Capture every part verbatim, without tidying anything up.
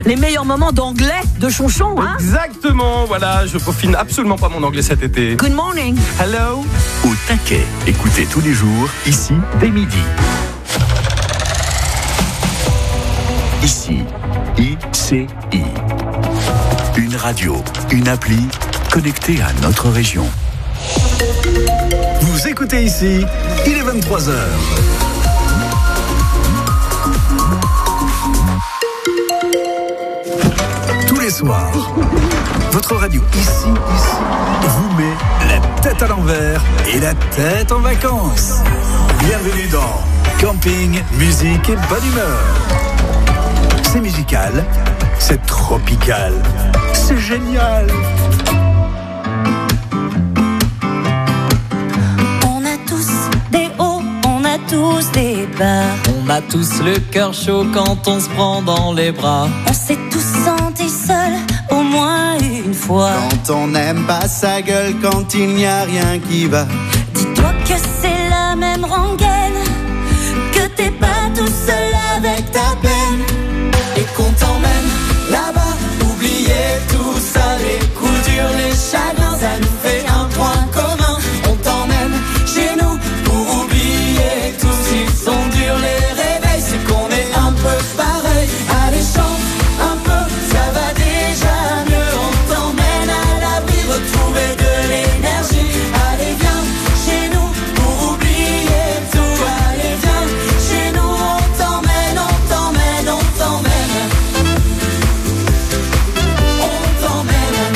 Les meilleurs moments d'anglais de Chonchon, hein? Exactement, voilà, je peaufine absolument pas mon anglais cet été. Good morning. Hello. Au taquet, écoutez tous les jours, ici, dès midi. Ici, I C I. Une radio, une appli connectée à notre région. Vous écoutez ici, il est vingt-trois heures. Tous les soirs, votre radio ici, ici, vous met la tête à l'envers et la tête en vacances. Bienvenue dans Camping, musique et bonne humeur. C'est musical, c'est tropical, c'est génial. On a tous des hauts, on a tous des bas. On a tous le cœur chaud quand on se prend dans les bras. On s'est tous sentis seuls au moins une fois. Quand on n'aime pas sa gueule, quand il n'y a rien qui va. Dis-toi que c'est la même rengaine, que t'es pas tout seul avec ta peine. Et qu'on t'emmène là-bas, oubliez tout ça, les coups durs, les chagrins, ça nous fait un point commun. On t'emmène chez nous pour oublier tout. S'ils sont durs les réveils, c'est qu'on est un peu pareil. Allez, chante un peu, ça va déjà mieux. On t'emmène à l'abri, retrouver de l'énergie. Allez, viens chez nous pour oublier tout. Allez, viens chez nous, on t'emmène, on t'emmène, on t'emmène. On t'emmène.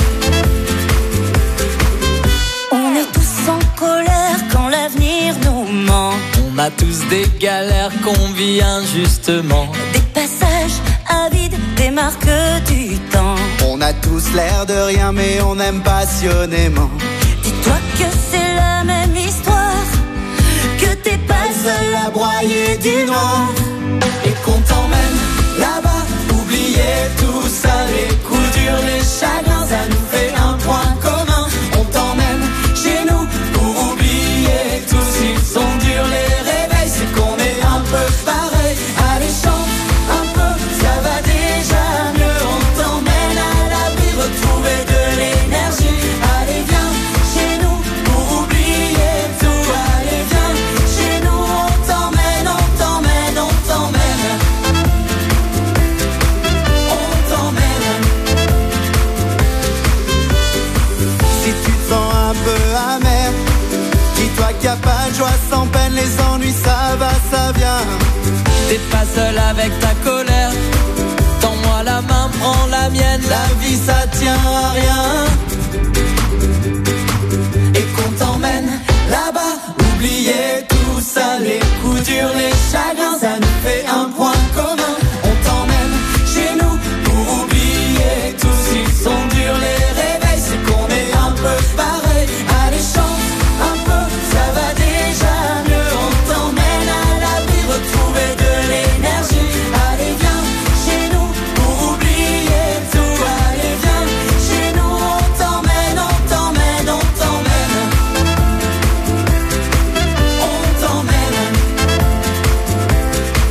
On est tous en colère quand l'avenir nous ment. On a tous des galères qu'on vit injustement. Des passages avides, des marques du temps. On a tous l'air de rien, mais on aime passionnément. Dis-toi que c'est la même histoire, que t'es pas seul à broyer du noir. Et qu'on t'emmène là-bas, oubliez tout ça, les coups durs, les chagrins, ça nous fait un point commun. On t'emmène chez nous pour oublier tout. S'ils sont durs les réveils, c'est qu'on est un peu pareil. Allez, chante un peu, ça va déjà mieux. On t'emmène à l'abri, retrouver de l'énergie. Allez, viens chez nous pour oublier tout. Allez, viens chez nous, on t'emmène, on t'emmène, on t'emmène. On t'emmène. Si tu te sens un peu amer, dis-toi qu'il n'y a pas de joie sans peine, les ennuis ça va, ça vient. T'es pas seul avec ta colère. Tends-moi la main, prends la mienne. La vie ça tient à rien. Et qu'on t'emmène là-bas, oubliez tout ça, les coups durs, les chagrins, ça nous fait un point commun. On t'emmène chez nous pour oublier tout. S'ils sont durs les réveils, c'est qu'on est un peu pareil. Allez, chante un peu, ça va déjà mieux. On t'emmène à l'abri, retrouver de l'énergie. Allez, viens chez nous pour oublier tout. Allez, viens chez nous, on t'emmène, on t'emmène, on t'emmène. On t'emmène.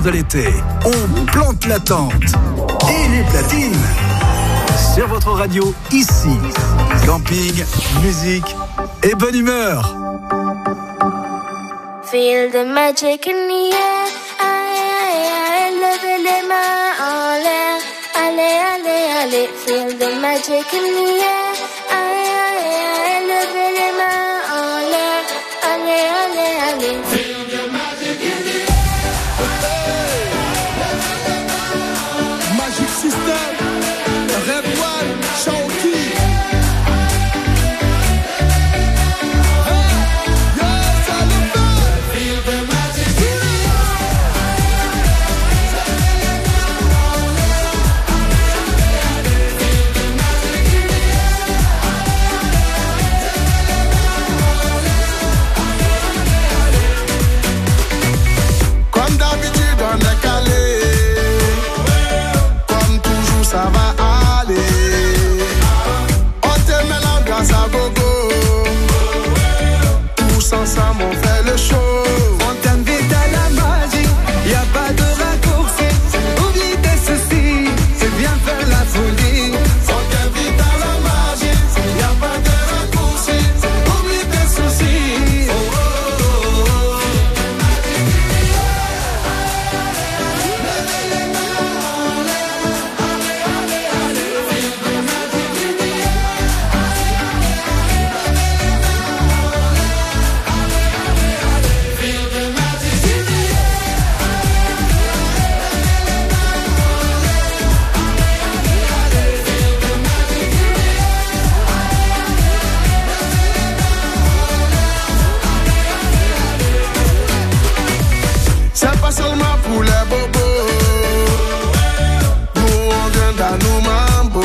de l'été, on plante la tente et les platines sur votre radio ici. Camping, musique et bonne humeur. Feel the magic in the air. Aïe, aïe, aïe, levez les mains en l'air. Allez, allez, allez. Feel the magic in the air. Aïe, aïe, aïe, levez les mains en l'air. Allez, allez, allez. Feel the magic in the air. Magic System, Red One, Shawty. Ça va aller. On te met l'ambiance à gogo. Tous ensemble on fait le show. On t'invite à la magie. Y a pas de raccourci. Oublie tes soucis. C'est bien faire la folie. On t'invite à la magie. Y a pas de raccourci. Oublie tes soucis. Oh, oh, oh, oh. C'est pas seulement pour les bobos. Nous on vient dans nos mambo.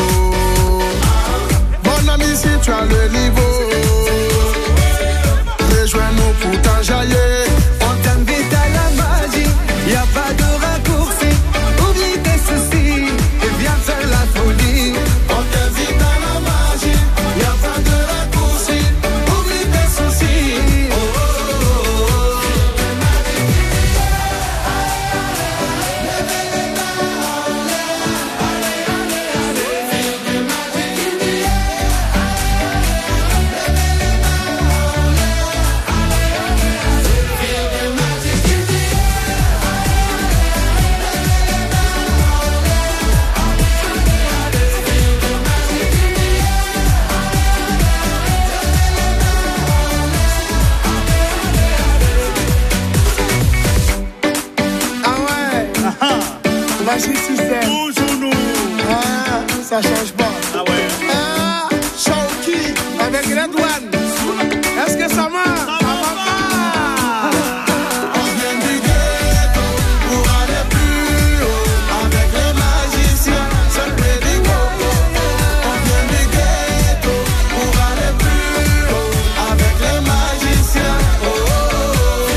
Mon ami, si tu as le niveau, rejoins-nous pour t'enjailler. On t'invite à la magie. Y a pas de raccourci. Oublie tes soucis. Et viens faire la folie. On t'invite à la magie. Y a pas de raccourci. Oublie tes soucis. Oh, oh, oh, oh. Magic System. Toujours nous. Ah, ça change pas. Ah ouais. Ah, Shawty avec Red One. Est-ce que ça marche? Ça va pas. On vient du ghetto pour aller plus haut. Avec les magiciens, c'est le Ready Go. On vient du ghetto pour aller plus haut. Avec les magiciens. Oh, oh, oh.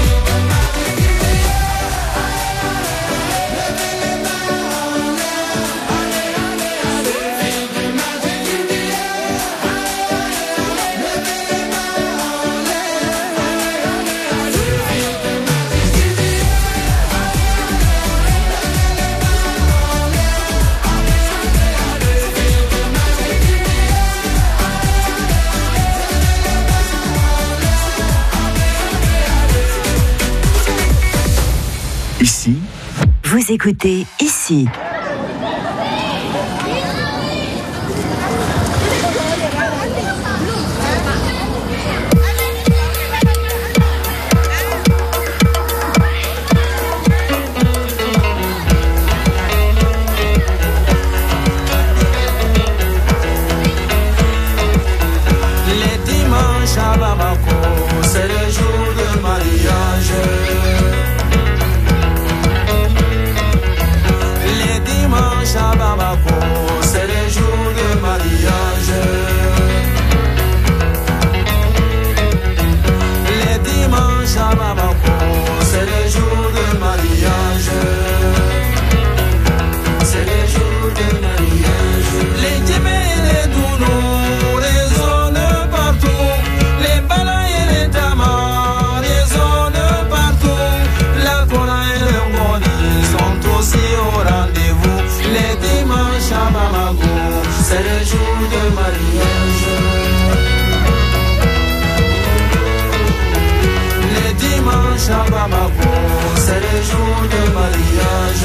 Ici, Vous écoutez ici. Les dimanches à Bamako, c'est le jour de mariage. Les dimanches à Bamako, c'est le jour de mariage. Les dimanches à Bamako, c'est le jour de mariage. C'est le jour de mariage. Les djembés et les dounous résonnent partout. Les balayés dimanche à Bamako, c'est le jour de mariage.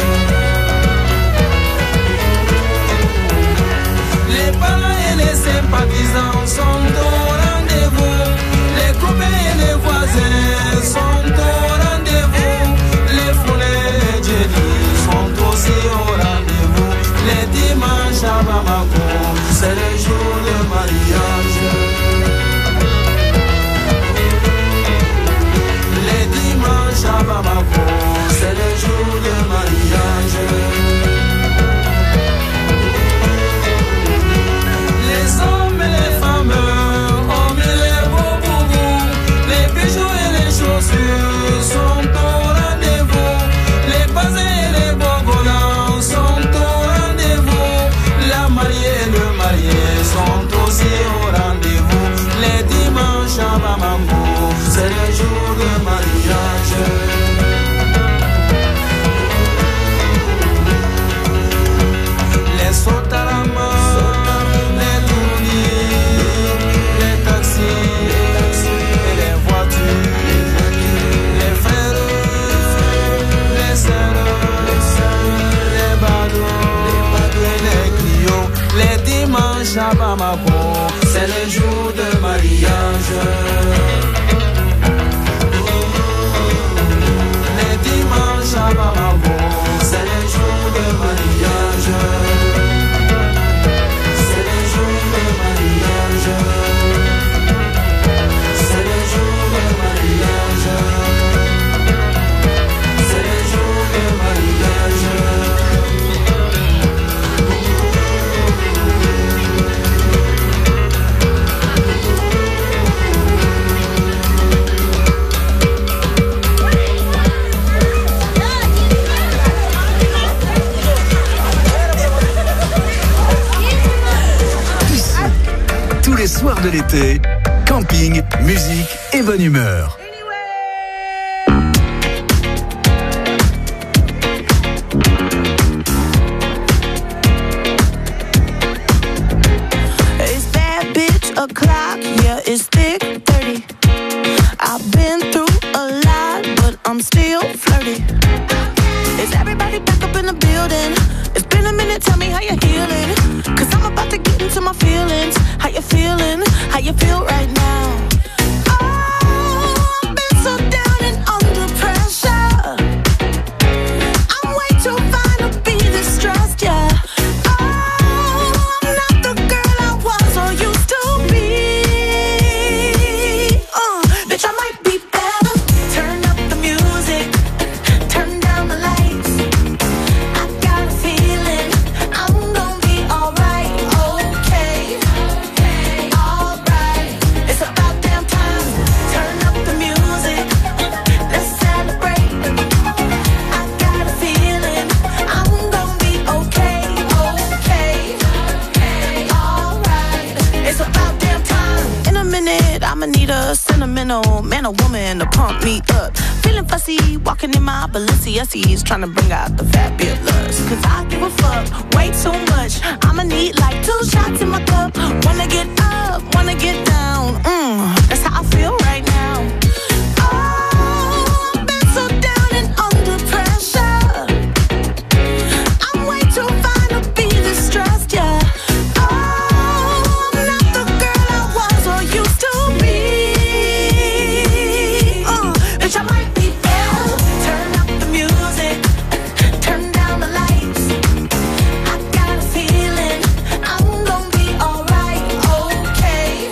Les parents et les sympathisants sont au rendez-vous. Les copains et les voisins sont au rendez-vous. Les foulées et les jellies sont aussi au rendez-vous. Les dimanches à Bamako, c'est le jour de mariage. Les dimanches à Bamako, c'est le jour de mariage. Les hommes et les femmes ont mis les beaux boubous. Les bijoux et les chaussures sont au rendez-vous. Les bazins et les bongolans sont au rendez-vous. La mariée et le marié sont aussi au rendez-vous. Les dimanches à Bamako, c'est le jour de mariage. Les sotarama, les touris, les taxis, et les voitures, les frères, les sœurs, les badauds, et les clients. Les dimanches à Bamako, c'est le jour de mariage. Les dimanches à Bamako, c'est le jour de mariage. C'est le jour de mariage. C'est le jour de mariage. C'est le jour de mariage. Tous les soirs de l'été, camping, musique et bonne humeur. It's bad bitch o'clock, yeah, it's thick thirty. I've been through a lot, but I'm still flirty. Is everybody back up in the building? It's been a minute, tell me how you're healing. Cause I'm about to get into my feelings. How you feeling? How you feel right now? Oh, I've been so down and under pressure. I'm way too fine to be distressed, yeah. Oh, I'm not the girl I was or used to be. Uh, bitch, I might be better. Turn up the music, turn down the lights. I got a feeling I'm gonna be alright, okay, alright. It's about damn time. Turn up the music, let's celebrate. I got a feeling I'm gonna be okay, okay, alright. It's about damn time. In a minute, I'ma need a sentimental man or woman to pump me up. Feeling fussy, walking in my Balenciennes, trying to bring out the fabulous. Cause I give a fuck way too much. I'ma need like two shots in my cup. Wanna get up, wanna get down. Mm, that's how I feel right now. Oh, I've been so down and under pressure. I'm way too fine to be distressed, yeah. Oh, I'm not the girl I was or used to be. Uh, bitch, I might be better. Turn up the music, turn down the lights. I got a feeling I'm gonna be alright, okay,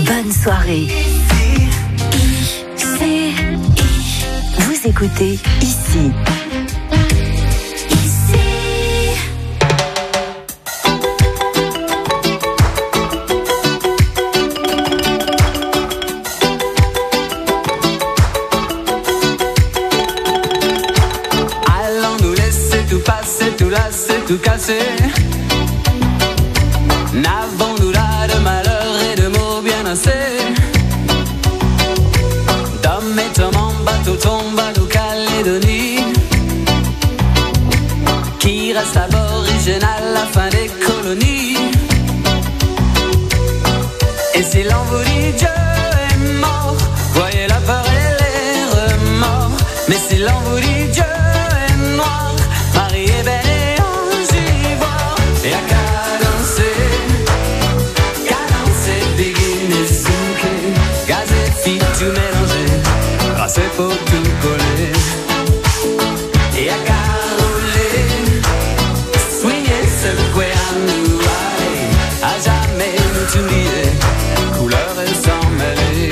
Bonne soirée. Ici, Vous écoutez ici. Tout cassé. N'avons-nous là de malheur et de mots bien assez? D'hommes et hommes en bateau tombent à Nouvelle-Calédonie, qui reste aborigène à la fin des colonies. Et si l'on vous dit Dieu est mort, voyez la peur et les remords. Mais si l'on vous dit Dieu est noir, Marie est belle. Et à cadencer, cadencer, begin et souquer, gaz et fit tout mélanger, grâce pour tout coller. Et à caroler, swinger, secouer à nous aller, à jamais nous oublier, couleur et sans mêler.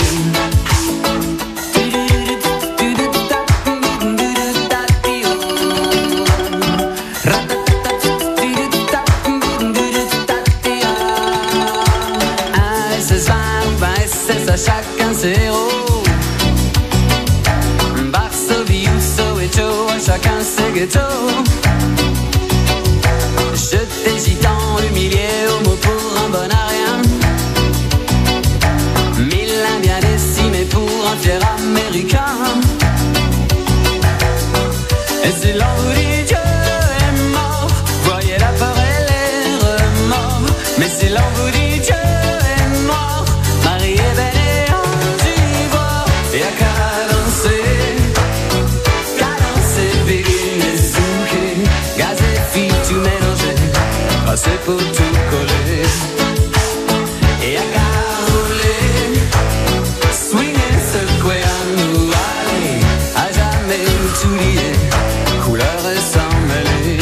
Chacun ses héros, Varsovie ou Soweto, chacun ses ghettos. Jeté gitan, humilié, homo pour un bon à rien. Mille indiens décimés pour un fier américain. Et si l'on vous dit Dieu est mort, voyez la peur et les remords. Mais si l'on vous dit Dieu est noir, Marie est belle. Et à cadencer, cadencer, begin et souquer, gaz et fit tout mélanger, passer pour tout coller. Et à caroler, swinger, secouer à nous aller, à jamais nous oublier, couleur et sans mêler.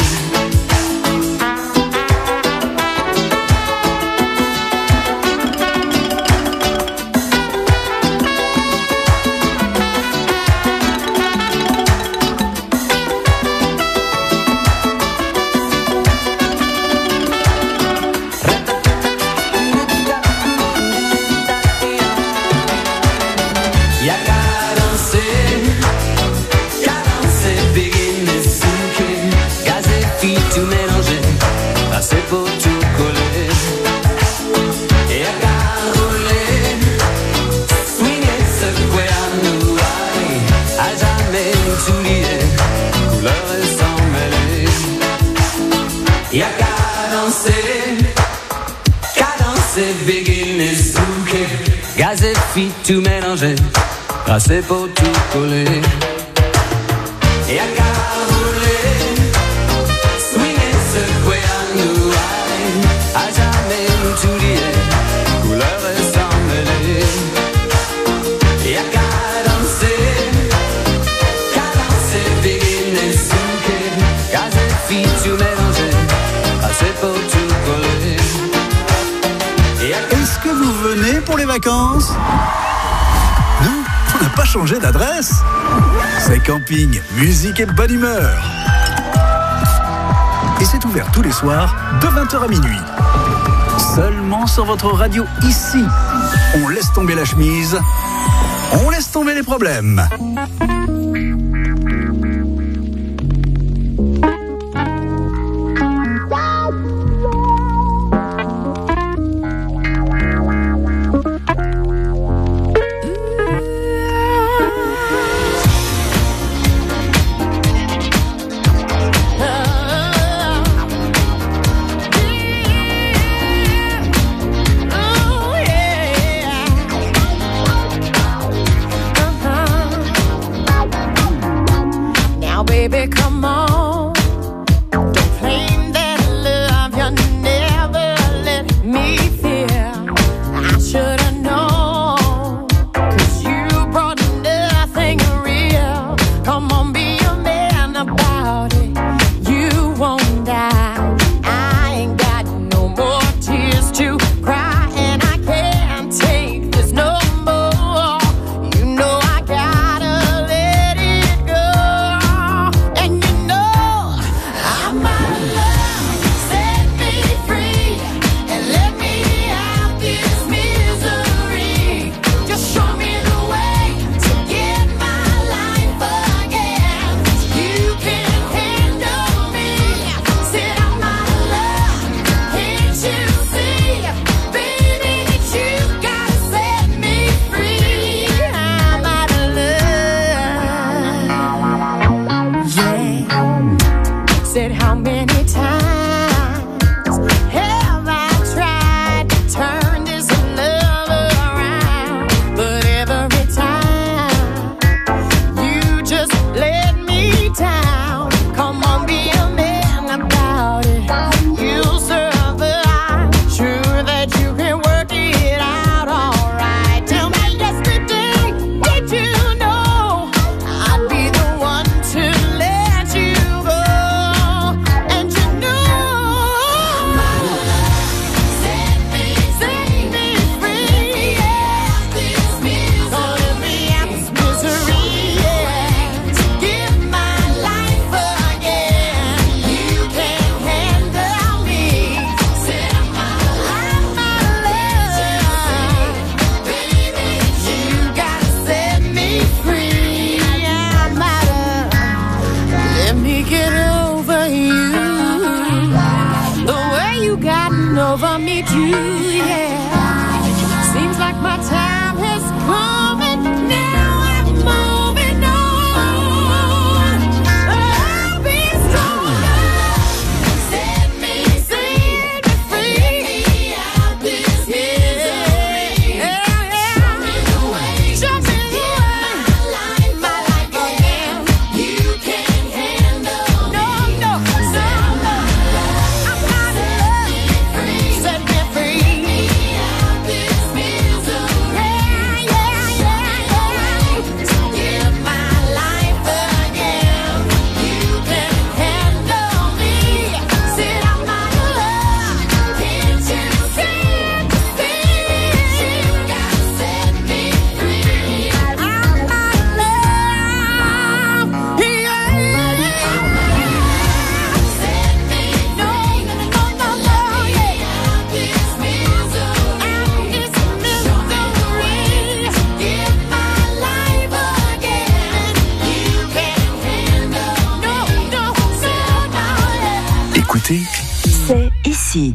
Y'a cadencer, cadencer, begin et souquer, gaz et fit tout mélanger, passer pour tout coller. Y'a caroler, swinger, secouer à nous aller, à jamais nous oublier, couleur et sans mêler. Y'a cadencer, cadencer, begin et souquer, gaz et fit tout mélanger, passer pour tout coller. Est-ce que vous venez pour les vacances? Non, on n'a pas changé d'adresse. C'est camping, musique et bonne humeur. Et c'est ouvert tous les soirs de vingt heures à minuit. Seulement sur votre radio ici. On laisse tomber la chemise, on laisse tomber les problèmes. Uh-huh. écoutez, c'est ici.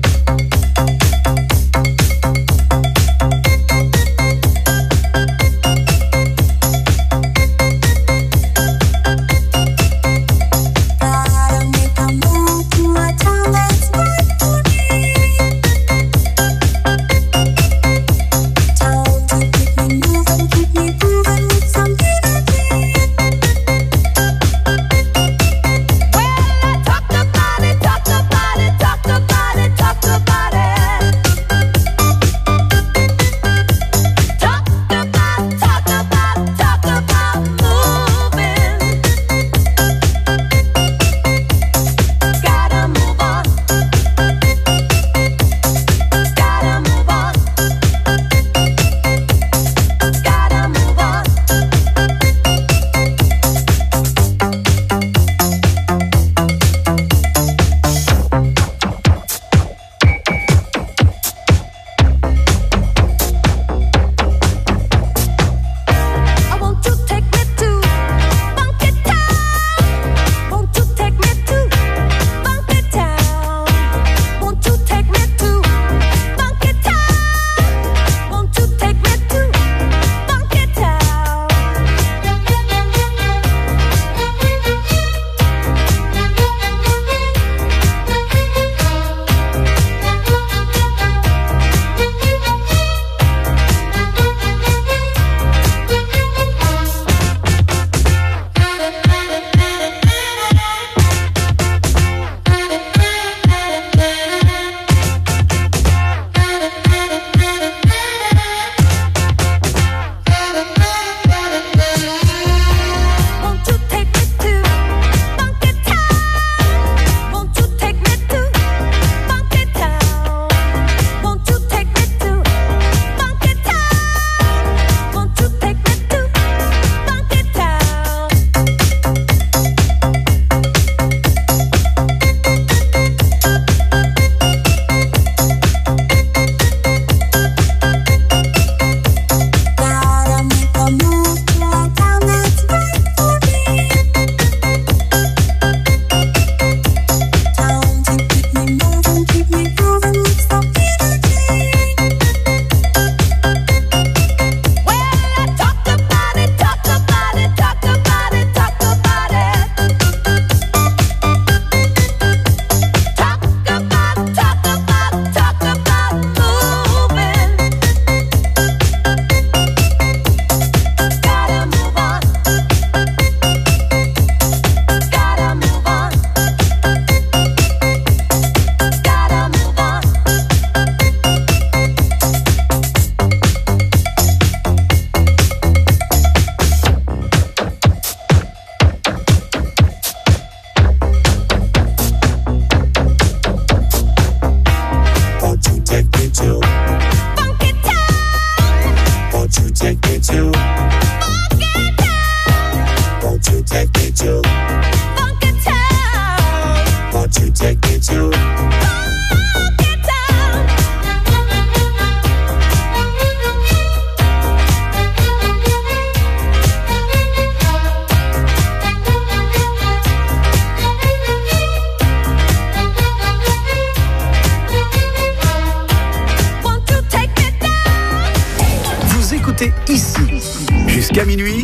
Ici, jusqu'à minuit,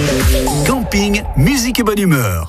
camping, musique et bonne humeur.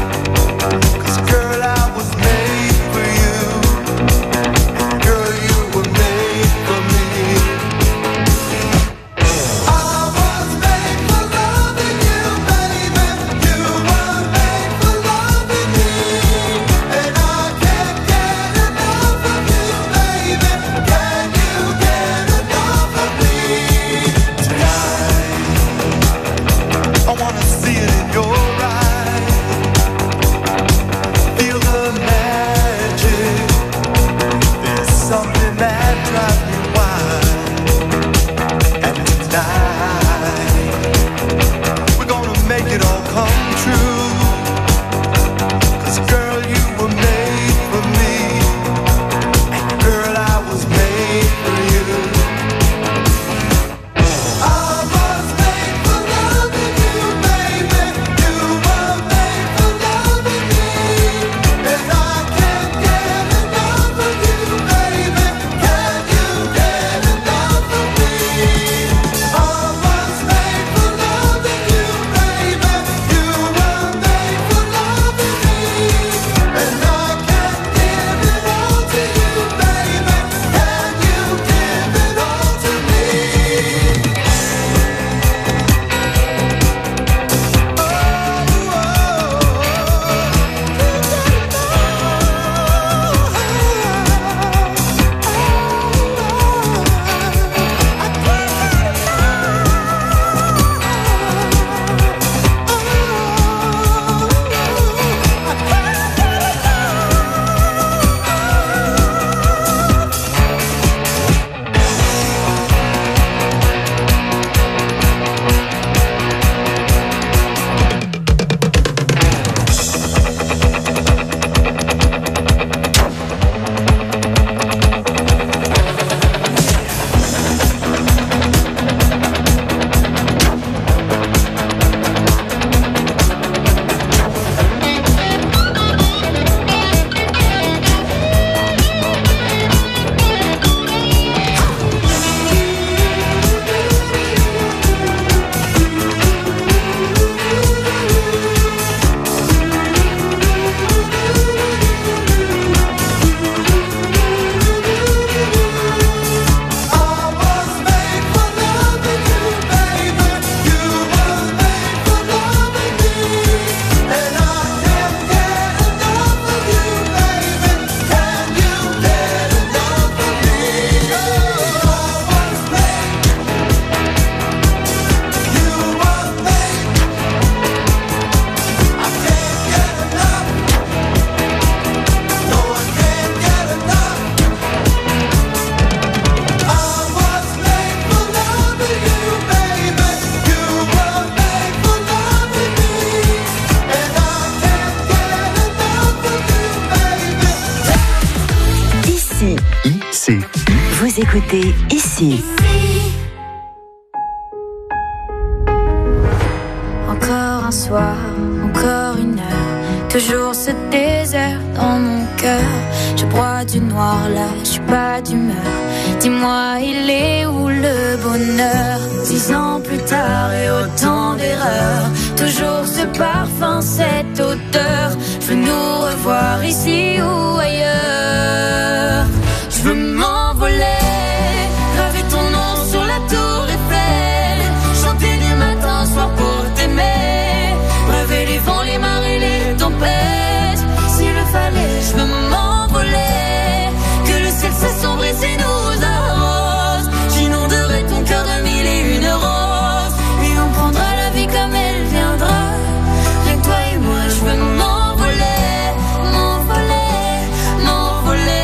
Girl, I was made for you. Girl, you écoutez ici. Encore un soir, encore une heure, toujours ce désert dans mon cœur. Je bois du noir là, je suis pas d'humeur. Dis-moi, il est où le bonheur? Dix ans plus tard et autant d'erreurs, toujours ce parfum, cette odeur. Je veux nous revoir ici ou ailleurs. Je veux m'envoler, graver ton nom sur la tour Eiffel, chanter du matin au soir pour t'aimer, braver les vents, les marées, les tempêtes. S'il le fallait, je veux m'envoler, que le ciel s'assombrit et nous arrose. J'inonderai ton cœur de mille et une roses, et on prendra la vie comme elle viendra. Rien que toi et moi, je veux m'envoler, m'envoler, m'envoler.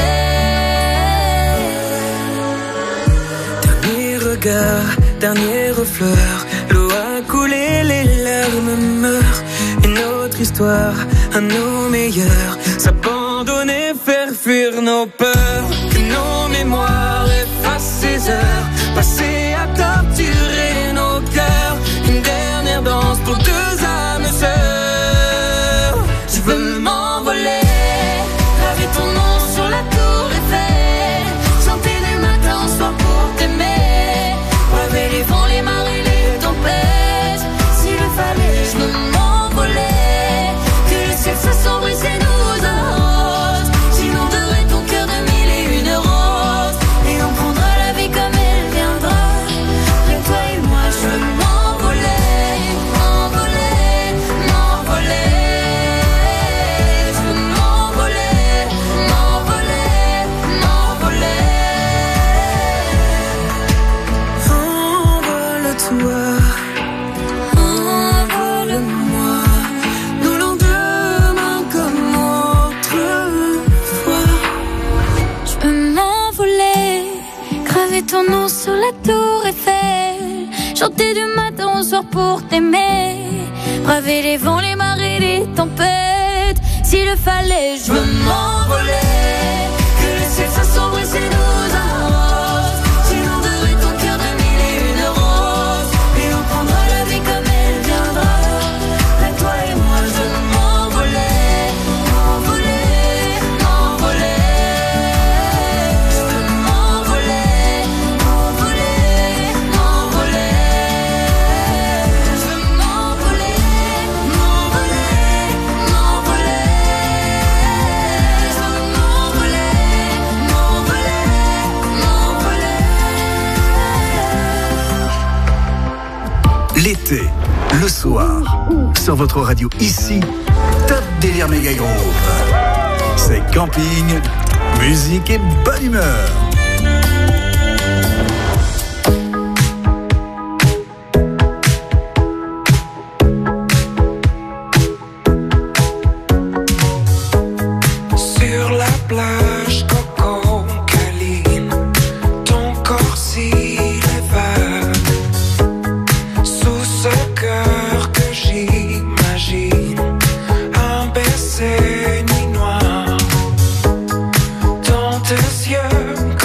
Dernier regard, dernière fleur, l'eau a coulé, les larmes meurent. Une autre histoire, à nos meilleurs, s'abandonner, faire fuir nos peurs. Que nos mémoires effacent ces heures passées à torturer nos cœurs. Une dernière danse pour deux âmes sœurs. Je veux m'envoler, graver ton nom sur la tour Eiffel, chanter du matin au soir pour t'aimer, braver les vents, les marées, les tempêtes. S'il le fallait, je veux m'envoler, que le ciel s'assombrisse et nous arrose. J'inonderai ton cœur de mille et une roses, et on prendra la vie comme elle viendra. Rien que toi et moi, je veux m'envoler, m'envoler, m'envoler. Je veux m'envoler, m'envoler, m'envoler. Envole-toi, envole-moi, nous lendemain comme autrefois. Je veux m'envoler, graver ton nom sur la tour Eiffel, chanter du matin au soir pour t'aimer, braver les vents, les marées, les tempêtes. S'il le fallait, je veux m'envoler, que le ciel s'assombrisse et nous arrose. J'inonderai ton cœur de mille et une roses, et on prendra la vie comme elle viendra. Là, toi et moi, je veux m'envoler, m'envoler, m'envoler. Je veux m'envoler, m'envoler, m'envoler. Je veux m'envoler, m'envoler, m'envoler. Je veux m'envoler, m'envoler, m'envoler. L'été, le soir, sur votre radio ici, Top Délire Méga Groove. C'est camping, musique et bonne humeur. Sur la plage, Coco câline, ton corps s'y évade. Sous ce cœur que j'imagine, un baiser nuit noir. Dans tes yeux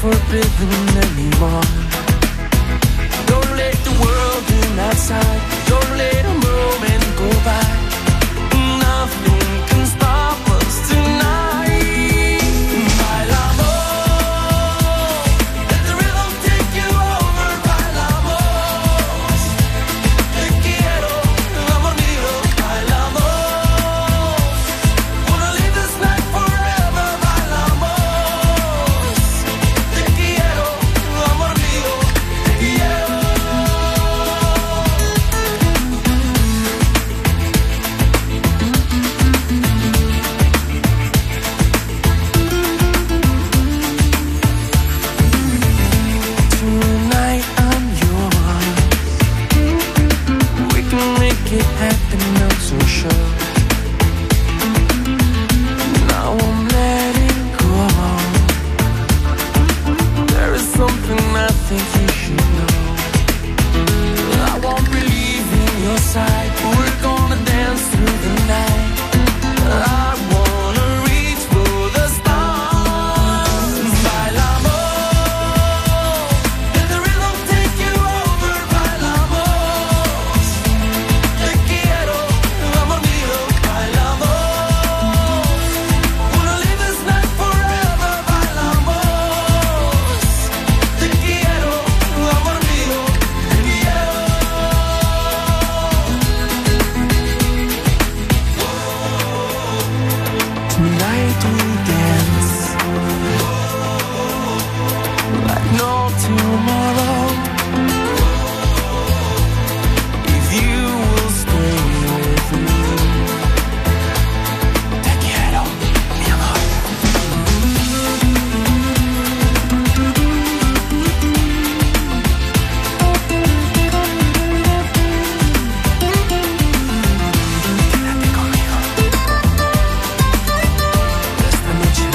forbidden anymore. Don't let the world in outside. Don't let a moment go by. Nothing can stop us tonight. Bailamos, let the rhythm take you over. Bailamos, te quiero, amor mío. Bailamos, wanna live this night forever. Bailamos, te quiero, amor mío. Te quiero. Tonight I'm yours. We can make it happen, I'm so sure. Now I'm letting go. There is something I think you should know. I won't be leaving your side. We're gonna dance through the night. I wanna reach for the stars. Bailamos, let the rhythm take you over. Bailamos, te quiero, amor mío. Bailamos, wanna live this night forever. Bailamos, te quiero, amor mío. Te quiero. Tonight we dance like no tomorrow. If you will stay with me, te quiero, mi amor. Quédate conmigo. Esta noche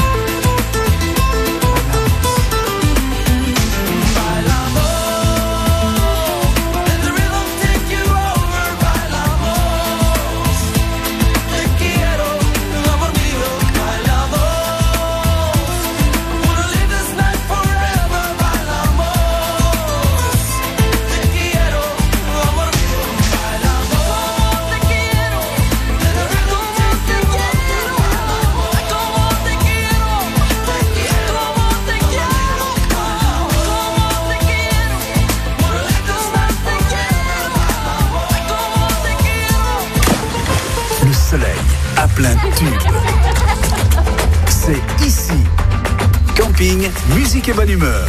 bailamos. Let the rhythm take you over. Bailamos, te quiero, amor mío. Bailamos, wanna live this night forever. Bailamos, te quiero, amor mío. Bailamos, te quiero. Let the rhythm take you over. Como te quiero, te quiero, como te quiero, como te quiero. Wanna live this night forever. Como te quiero. Le soleil à plein tube. C'est ici. Camping, musique et bonne humeur.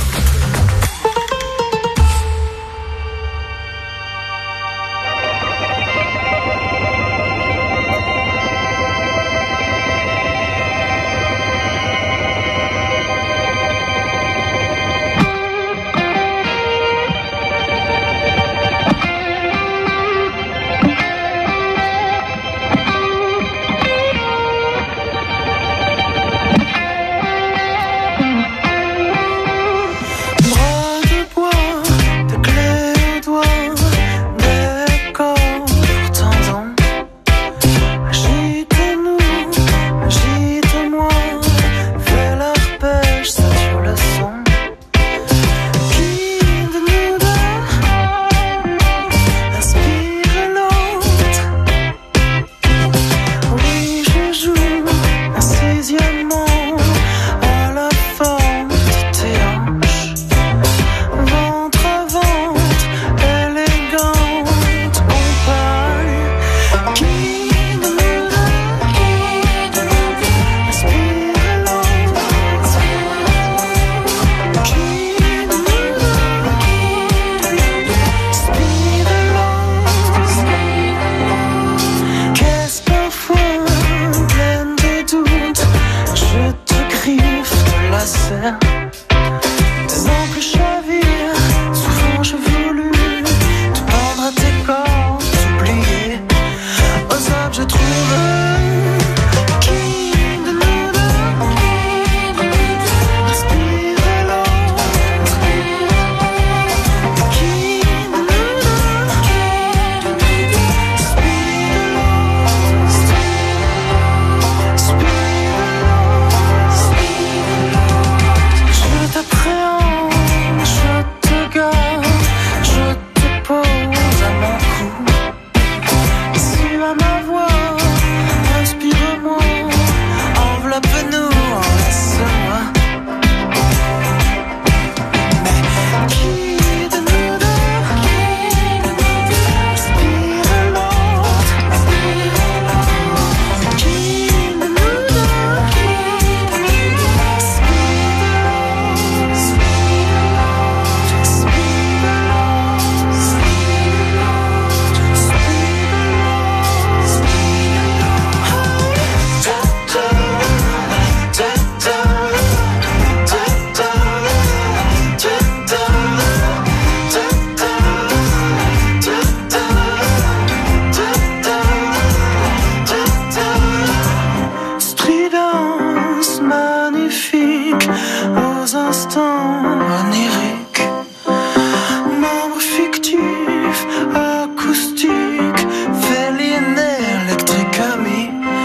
quelques instants oniriques, membre fictif, acoustique, féline électrique ami.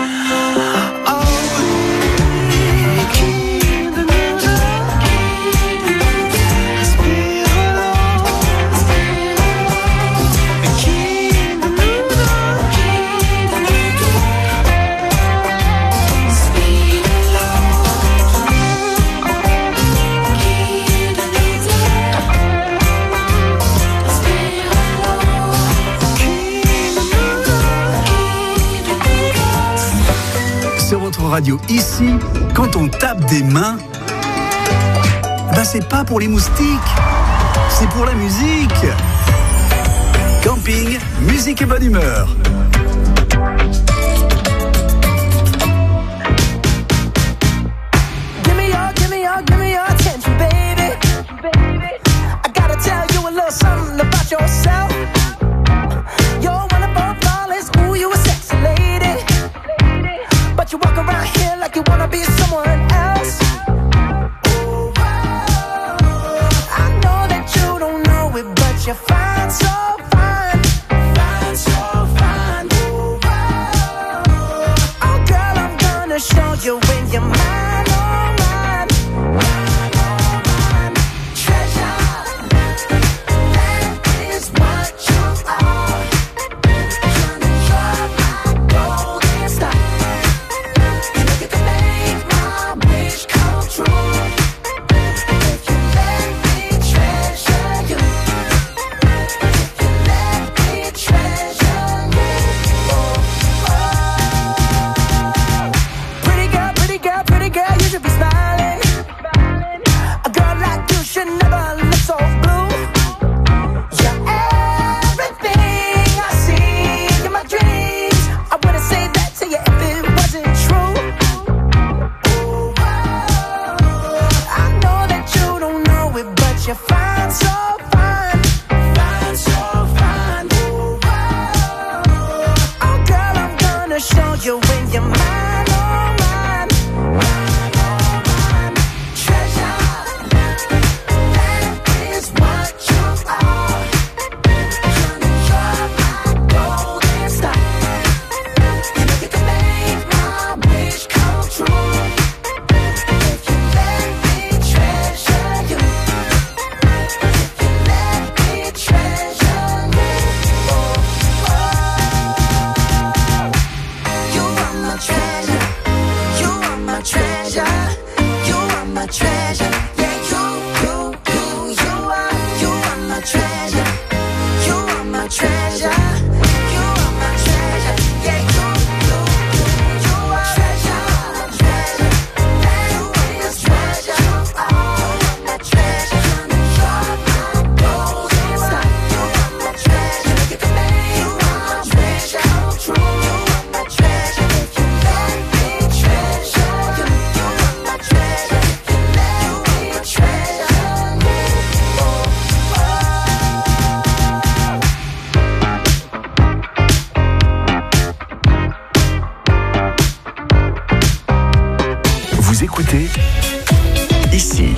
Radio ici, quand on tape des mains, ben c'est pas pour les moustiques, c'est pour la musique. Camping, musique et bonne humeur. Give me your, give me your, give me your attention, baby. I gotta tell you a little something about yourself. You're one of our flawless, ooh, you a sexy lady. But you walk around here like you wanna be someone else. Ooh, I know that you don't know it, but you're fine, so fine, fine, so fine. Ooh, oh girl, I'm gonna show you when you're mine, oh mine, mine, oh mine. Treasure, that is what you are. You're my golden star. You're fine, so fine, fine, so fine. Ooh, oh girl, I'm gonna show you when you're mine, oh mine, mine, oh mine. Treasure, that is what you are. You're my golden star. You know you can make my wish come true. If you let me treasure you. Treasure, you are my treasure, yeah, you, you, you, you are, you are my treasure, you are my treasure, you are my treasure, yeah, you, you, you, you are treasure, treasure, that is treasure, you are my treasure, you're my golden star, you are my treasure, you can make my treasure come true, you are my treasure, if you let me treasure. Vous écoutez ici.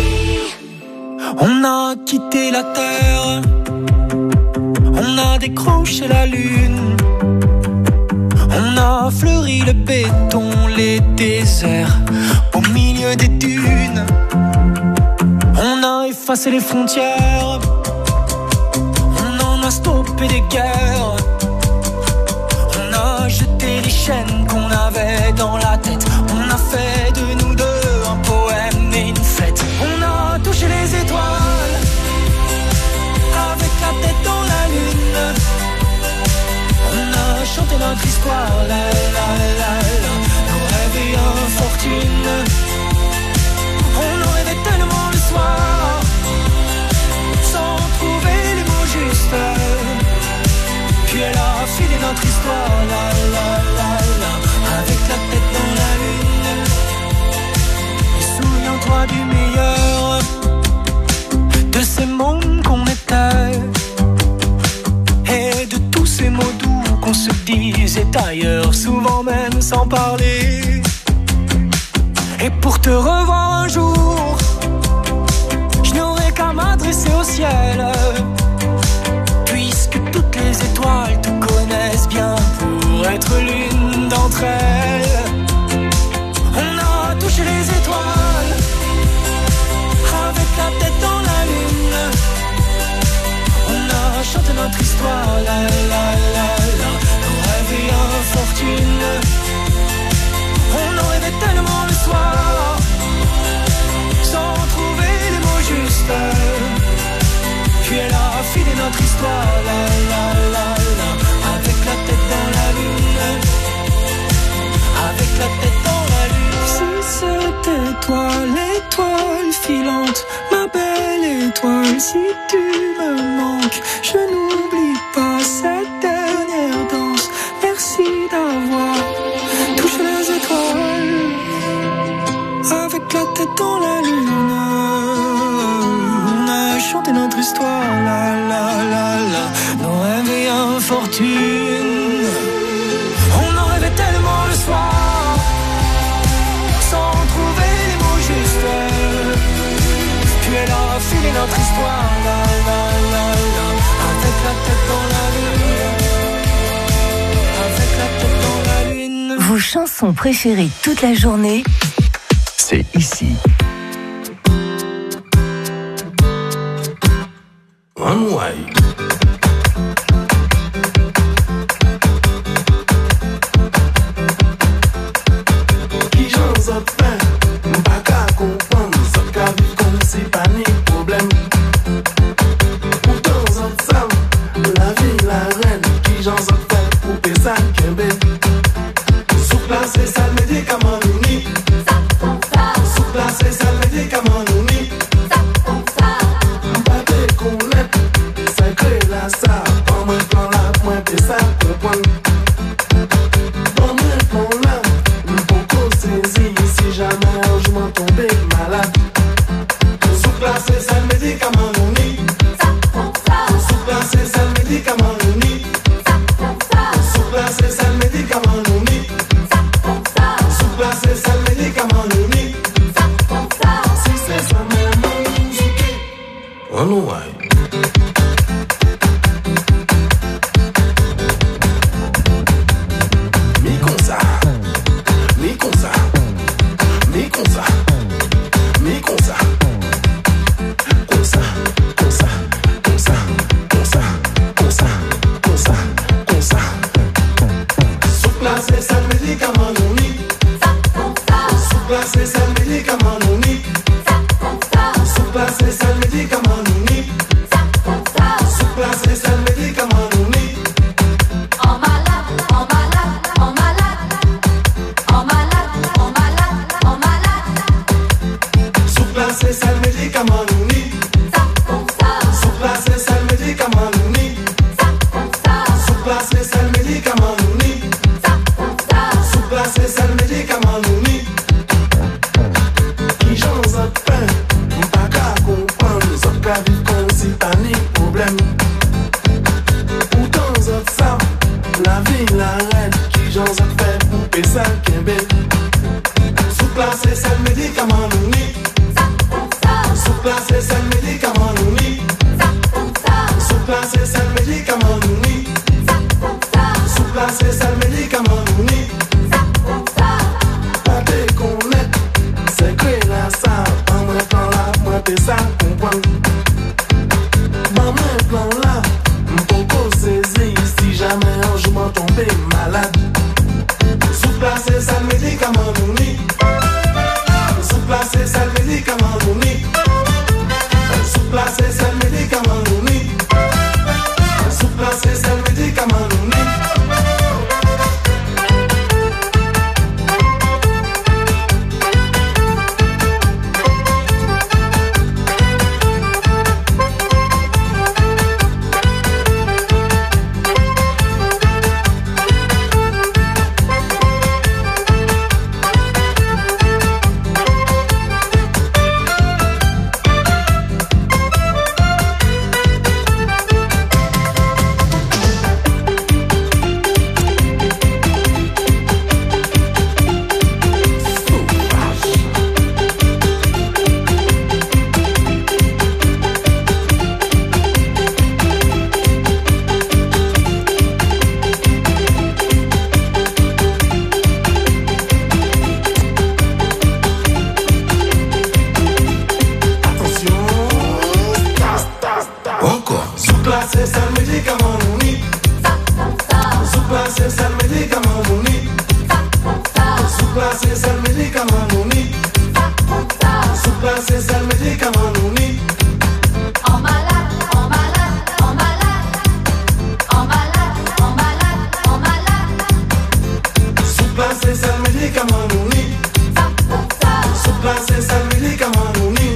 On a quitté la terre, on a décroché la lune, on a fleuri le béton, les déserts au milieu des dunes. On a effacé les frontières, on en a stoppé des guerres. On a jeté les chaînes qu'on avait dans la tête. On a fait de nous deux un poème et une fête. On a touché les étoiles avec la tête dans la lune. On a chanté notre histoire, la la la la, nos rêves et infortunes. On en rêvait tellement le soir, sans trouver les mots justes. Puis elle a filé notre histoire, la la la la, avec la tête dans la lune. Et souviens-toi du meilleur de ces mondes qu'on était, et de tous ces mots doux qu'on se disait ailleurs, souvent même sans parler. Et pour te revoir un jour, entre elles. On a touché les étoiles avec la tête dans la lune. On a chanté notre histoire, la la la la, nos rêves et infortune. On en rêvait tellement le soir, sans trouver les mots justes. Puis elle a filé notre histoire, la la la la, avec la tête dans la lune, avec la tête dans la lune. Si c'était toi, l'étoile filante, ma belle étoile, si tu me manques, je n'oublie pas cette dernière danse. Merci d'avoir touché les étoiles, avec la tête dans la lune. On a chanté notre histoire, la la la la, nos rêves et infortune. On en rêvait tellement le soir, sans trouver les mots justes. Puis elle a filé notre histoire, la la la la, avec la tête dans la lune, avec la tête dans la lune. Vos chansons préférées toute la journée, c'est ici. One way. Qui j'en zot fait, m'pas qu'à comprendre, zot qu'à vivre comme si pas ni problème. Pourtant zot savent, la vie la reine, qui j'en zot fait, couper ça kembe. Sous place c'est ça le médicament uni. Sous place c'est ça le médicament uni. M'pas te connaître, c'est que la ça, pas moins plan là, moins que ça comprendre. Pas moins plan là, m'poko saisir si jamais je m'en tombé malade. Sous place c'est ça le médicament uni. Sous place c'est ça le médicament uni. Sous place c'est ça le médicament uni. Sous place c'est ça le médicament uni. Si c'est ça même on nous aille. Mi comme ça, mi comme ça, mi comme ça, mi comme ça, comme ça, comme ça, comme ça, comme ça, comme ça, comme ça, comme ça. Sous place c'est ça le médicament uni. Sous place c'est ça le médicament uni. Sous place c'est ça le médicament uni. Sous place c'est ça le médicament uni. En malade, en malade, en malade, en malade, en malade, en malade. Sous place c'est ça le médicament uni. Sous place c'est ça le médicament uni. Sous place c'est ça le médicament uni. Sous place c'est ça le médicament uni. Qui j'en zot pein, m'pas qu'à comprendre, zot qu'à vivre comme si pas ni problème. Pourtant zot savent, la vie la reine, qui j'en zot fait couper ça kembe. Sous place c'est ça le médicament uni. Sous place c'est ça le médicament uni. Sous place c'est ça le médicament uni. Sous place c'est ça le médicament uni. Pas te connaître, c'est que la ça, en moins plan là, moins que ça comprendre. Dans moins plan là, m'poko saisir si jamais un jour m'en tombé malade. Sous place c'est ça le médicament uni. Sous place c'est ça le médicament uni. Sous place c'est ça le médicament uni. Sous place c'est ça le médicament uni. Soupla c'est ça le médicament nous ni. En malade, en malade, en malade. En malade, en malade, en malade. Soupla c'est ça le médicament nous ni. Soupla c'est ça le médicament nous ni.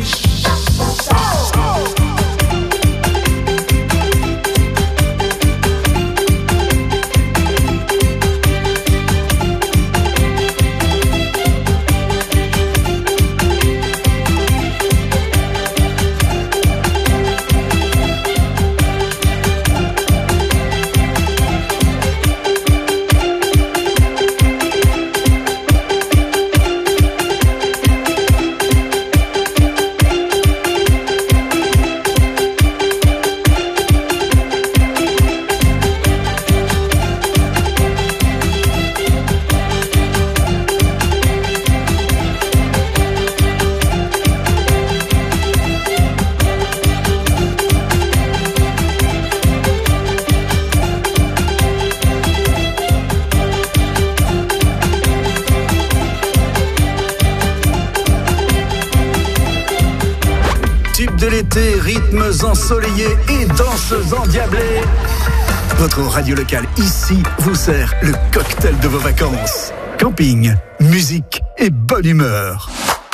De l'été, rythmes ensoleillés et danses endiablées. Votre radio locale ici vous sert le cocktail de vos vacances. Camping, musique et bonne humeur.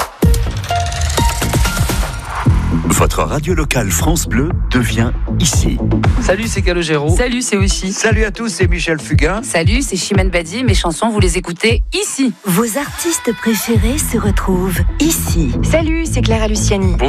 Votre radio locale France Bleu devient ici. Salut, c'est Calogero. Salut, c'est Aussi. Salut à tous, c'est Michel Fugain. Salut, c'est Chimène Badi. Mes chansons, vous les écoutez ici. Vos artistes préférés se retrouvent ici. Salut, c'est Clara Luciani.